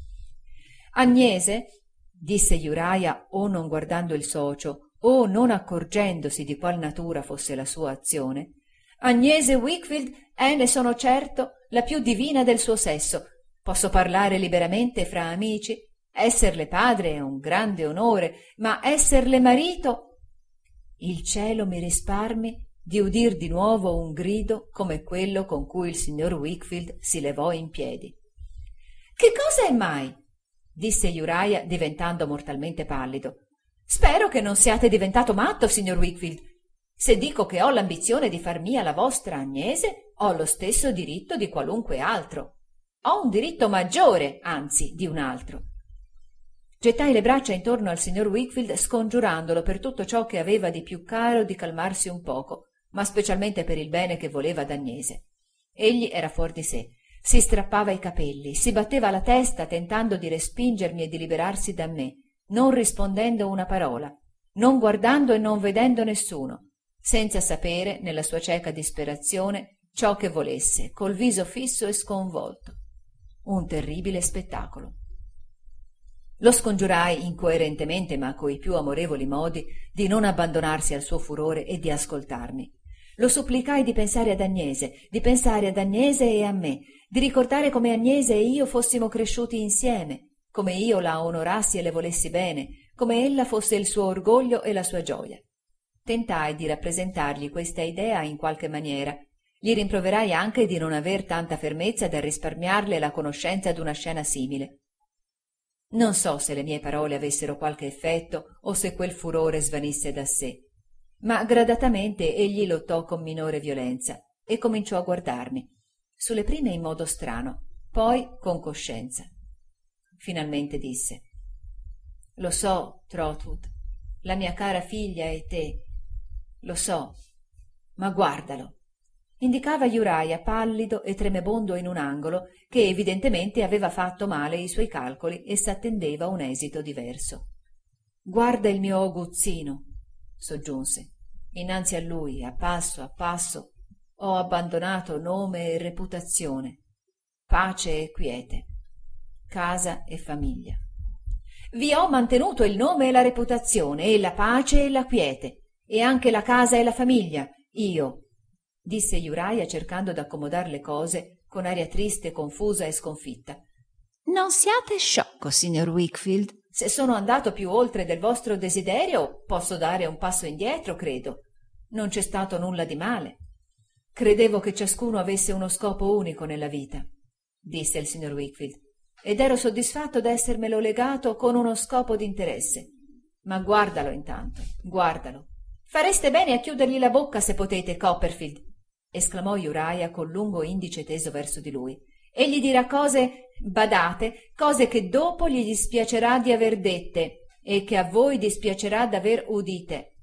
«Agnese», disse Uriah, o non guardando il socio, o non accorgendosi di qual natura fosse la sua azione, «Agnese Wickfield è, ne sono certo, la più divina del suo sesso. Posso parlare liberamente fra amici? Esserle padre è un grande onore, ma esserle marito...» Il cielo mi risparmi di udir di nuovo un grido come quello con cui il signor Wickfield si levò in piedi. «Che cosa è mai?» disse Uriah diventando mortalmente pallido. «Spero che non siate diventato matto, signor Wickfield. Se dico che ho l'ambizione di far mia la vostra Agnese, ho lo stesso diritto di qualunque altro. Ho un diritto maggiore, anzi, di un altro». Gettai le braccia intorno al signor Wickfield, scongiurandolo per tutto ciò che aveva di più caro di calmarsi un poco, ma specialmente per il bene che voleva ad Agnese. Egli era fuor di sé. Si strappava i capelli, si batteva la testa tentando di respingermi e di liberarsi da me, non rispondendo una parola, non guardando e non vedendo nessuno, senza sapere, nella sua cieca disperazione, ciò che volesse, col viso fisso e sconvolto. Un terribile spettacolo. Lo scongiurai incoerentemente, ma coi più amorevoli modi, di non abbandonarsi al suo furore e di ascoltarmi. Lo supplicai di pensare ad Agnese e a me, di ricordare come Agnese e io fossimo cresciuti insieme, come io la onorassi e le volessi bene, come ella fosse il suo orgoglio e la sua gioia. Tentai di rappresentargli questa idea in qualche maniera. Gli rimproverai anche di non aver tanta fermezza da risparmiarle la conoscenza d'una scena simile. Non so se le mie parole avessero qualche effetto o se quel furore svanisse da sé, ma gradatamente egli lottò con minore violenza e cominciò a guardarmi, sulle prime in modo strano, poi con coscienza. Finalmente disse: «Lo so, Trotwood, la mia cara figlia e te, lo so, ma guardalo». Indicava Uriah pallido e tremebondo in un angolo che evidentemente aveva fatto male i suoi calcoli e s'attendeva un esito diverso. «Guarda il mio aguzzino», soggiunse. «Innanzi a lui, a passo, ho abbandonato nome e reputazione, pace e quiete, casa e famiglia. Vi ho mantenuto il nome e la reputazione, e la pace e la quiete, e anche la casa e la famiglia, io, disse Uriah cercando d'accomodar le cose con aria triste, confusa e sconfitta. Non siate sciocco, signor Wickfield. Se sono andato più oltre del vostro desiderio, posso dare un passo indietro, credo. Non c'è stato nulla di male. Credevo che ciascuno avesse uno scopo unico nella vita, disse il signor Wickfield, ed ero soddisfatto d'essermelo legato con uno scopo d'interesse. Ma guardalo intanto, guardalo. Fareste bene a chiudergli la bocca se potete, Copperfield, esclamò Uriah col lungo indice teso verso di lui. Egli dirà cose, badate, cose che dopo gli dispiacerà di aver dette e che a voi dispiacerà d'aver udite.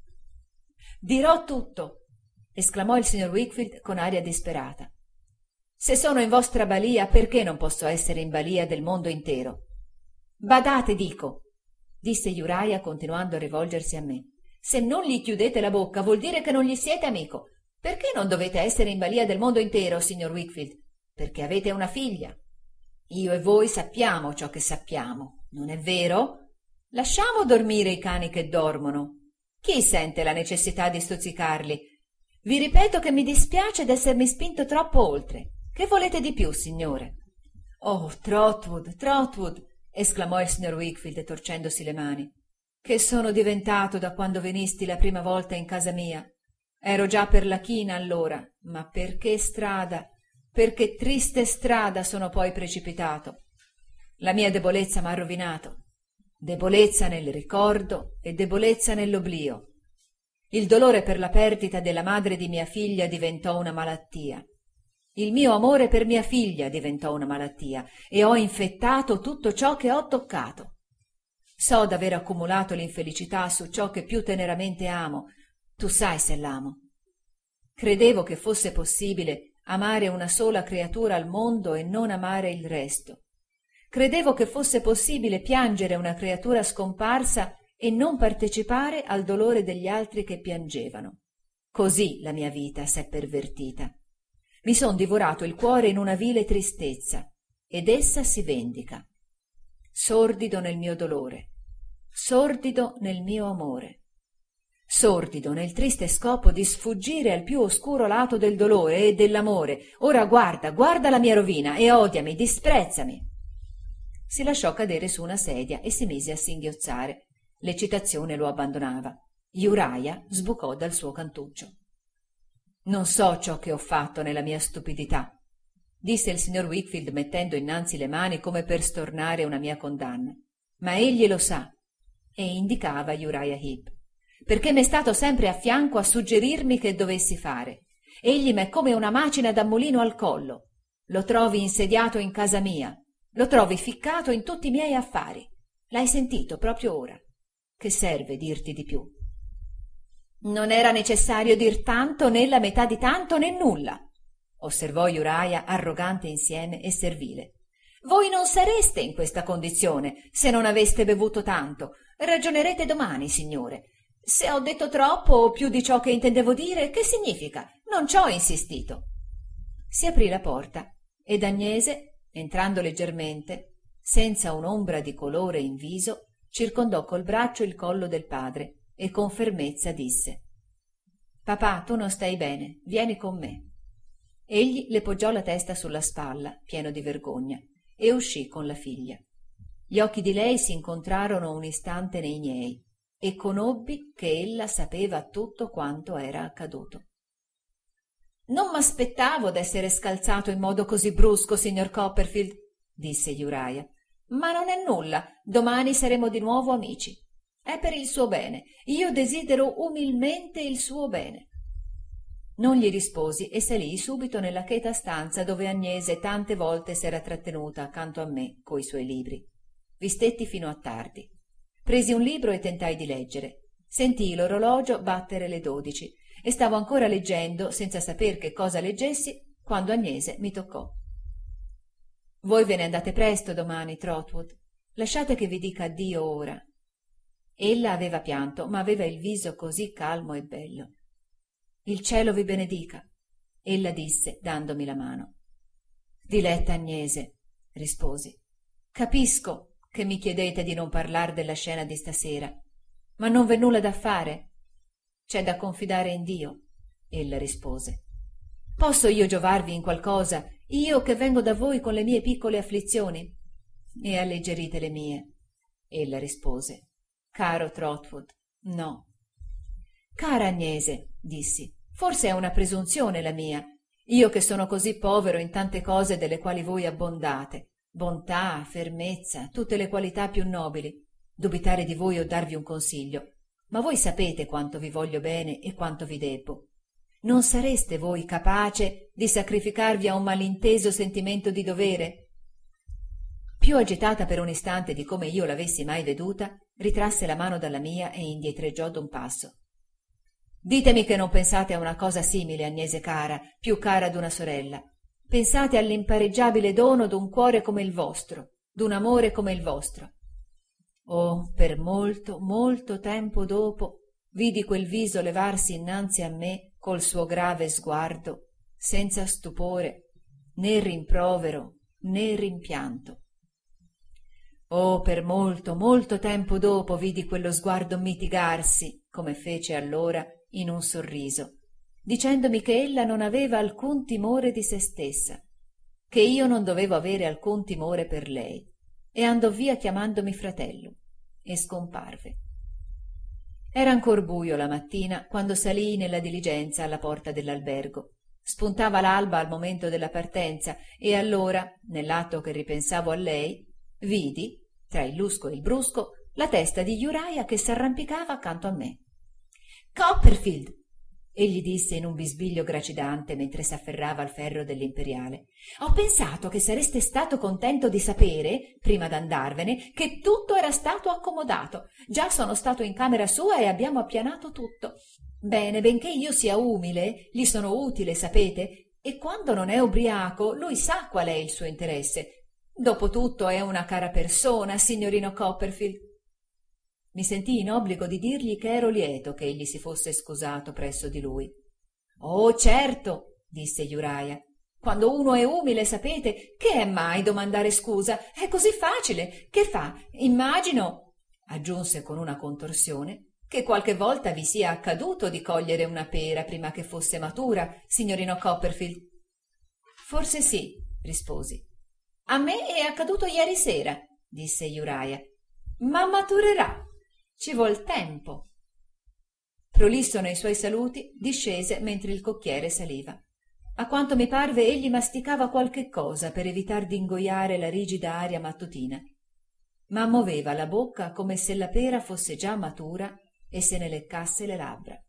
Dirò tutto, esclamò il signor Wickfield con aria disperata. Se sono in vostra balia, perché non posso essere in balia del mondo intero? Badate, dico, disse Uriah continuando a rivolgersi a me. Se non gli chiudete la bocca vuol dire che non gli siete amico. Perché non dovete essere in balia del mondo intero, signor Wickfield? Perché avete una figlia. Io e voi sappiamo ciò che sappiamo, non è vero? Lasciamo dormire i cani che dormono. Chi sente la necessità di stuzzicarli? Vi ripeto che mi dispiace d'essermi spinto troppo oltre. Che volete di più, signore? Oh, Trotwood, esclamò il signor Wickfield torcendosi le mani. Che sono diventato da quando venisti la prima volta in casa mia? Ero già per la china allora, ma per che strada, per che triste strada sono poi precipitato. La mia debolezza m'ha rovinato. Debolezza nel ricordo e debolezza nell'oblio. Il dolore per la perdita della madre di mia figlia diventò una malattia. Il mio amore per mia figlia diventò una malattia e ho infettato tutto ciò che ho toccato. So d'aver accumulato l'infelicità su ciò che più teneramente amo. Tu sai se l'amo. Credevo che fosse possibile amare una sola creatura al mondo e non amare il resto. Credevo che fosse possibile piangere una creatura scomparsa e non partecipare al dolore degli altri che piangevano. Così la mia vita s'è pervertita. Mi son divorato il cuore in una vile tristezza, ed essa si vendica. Sordido nel mio dolore, sordido nel mio amore, sordido nel triste scopo di sfuggire al più oscuro lato del dolore e dell'amore. Ora guarda la mia rovina e odiami, disprezzami. Si lasciò cadere su una sedia e si mise a singhiozzare. L'eccitazione lo abbandonava. Uriah sbucò dal suo cantuccio. Non so ciò che ho fatto nella mia stupidità, disse il signor Wickfield mettendo innanzi le mani come per stornare una mia condanna, ma egli lo sa, e indicava Uriah Heep, perché m'è stato sempre a fianco a suggerirmi che dovessi fare. Egli m'è come una macina da mulino al collo. Lo trovi insediato in casa mia, lo trovi ficcato in tutti i miei affari. L'hai sentito proprio ora. Che serve dirti di più? Non era necessario dir tanto, né la metà di tanto, né nulla, osservò Uriah arrogante insieme e servile. Voi non sareste in questa condizione se non aveste bevuto tanto. Ragionerete domani, signore. Se ho detto troppo o più di ciò che intendevo dire, che significa? Non ci ho insistito. Si aprì la porta ed Agnese, entrando leggermente, senza un'ombra di colore in viso, circondò col braccio il collo del padre e con fermezza disse: «Papà, tu non stai bene, vieni con me». Egli le poggiò la testa sulla spalla, pieno di vergogna, e uscì con la figlia. Gli occhi di lei si incontrarono un istante nei miei e conobbi che ella sapeva tutto quanto era accaduto. «Non m'aspettavo d'essere scalzato in modo così brusco, signor Copperfield», disse Uriah. «Ma non è nulla, domani saremo di nuovo amici. È per il suo bene. Io desidero umilmente il suo bene». Non gli risposi e salii subito nella cheta stanza dove Agnese tante volte s'era trattenuta accanto a me coi suoi libri. Vi stetti fino a tardi. Presi un libro e tentai di leggere. Sentii l'orologio battere le 12 e stavo ancora leggendo, senza saper che cosa leggessi, quando Agnese mi toccò. «Voi ve ne andate presto domani, Trotwood. Lasciate che vi dica addio ora». Ella aveva pianto, ma aveva il viso così calmo e bello. «Il cielo vi benedica», ella disse, dandomi la mano. «Diletta Agnese», risposi, «capisco che mi chiedete di non parlar della scena di stasera. Ma non v'è nulla da fare. C'è da confidare in Dio, ella rispose. Posso io giovarvi in qualcosa, io che vengo da voi con le mie piccole afflizioni? E alleggerite le mie. Ella rispose. Caro Trotwood, no. Cara Agnese, dissi, forse è una presunzione la mia, io che sono così povero in tante cose delle quali voi abbondate, bontà, fermezza, tutte le qualità più nobili, dubitare di voi o darvi un consiglio, ma voi sapete quanto vi voglio bene e quanto vi debbo. Non sareste voi capace di sacrificarvi a un malinteso sentimento di dovere? Più agitata per un istante di come io l'avessi mai veduta, ritrasse la mano dalla mia e indietreggiò d'un passo. Ditemi che non pensate a una cosa simile, Agnese cara, più cara d'una sorella. Pensate all'impareggiabile dono d'un cuore come il vostro, d'un amore come il vostro. Oh, per molto, molto tempo dopo, vidi quel viso levarsi innanzi a me col suo grave sguardo, senza stupore, né rimprovero, né rimpianto. Oh, per molto, molto tempo dopo vidi quello sguardo mitigarsi, come fece allora, in un sorriso, dicendomi che ella non aveva alcun timore di se stessa, che io non dovevo avere alcun timore per lei, e andò via chiamandomi fratello, e scomparve. Era ancor buio la mattina quando salii nella diligenza alla porta dell'albergo. Spuntava l'alba al momento della partenza e allora, nell'atto che ripensavo a lei, vidi, tra il lusco e il brusco, la testa di Uriah che s'arrampicava accanto a me. «Copperfield!» egli disse in un bisbiglio gracidante mentre s'afferrava al ferro dell'imperiale. «Ho pensato che sareste stato contento di sapere, prima d'andarvene, che tutto era stato accomodato. Già sono stato in camera sua e abbiamo appianato tutto. Bene, benché io sia umile, gli sono utile, sapete, e quando non è ubriaco lui sa qual è il suo interesse. Dopotutto è una cara persona, signorino Copperfield». Mi sentii in obbligo di dirgli che ero lieto che egli si fosse scusato presso di lui. «Oh, certo», disse Uriah. «Quando uno è umile, sapete, che è mai domandare scusa? È così facile. Che fa? Immagino», aggiunse con una contorsione, «che qualche volta vi sia accaduto di cogliere una pera prima che fosse matura, signorino Copperfield». «Forse sì», risposi. «A me è accaduto ieri sera», disse Uriah. «Ma maturerà. Ci vuol tempo». Prolisso nei suoi saluti, discese mentre il cocchiere saliva. A quanto mi parve egli masticava qualche cosa per evitar d'ingoiare la rigida aria mattutina, ma muoveva la bocca come se la pera fosse già matura e se ne leccasse le labbra.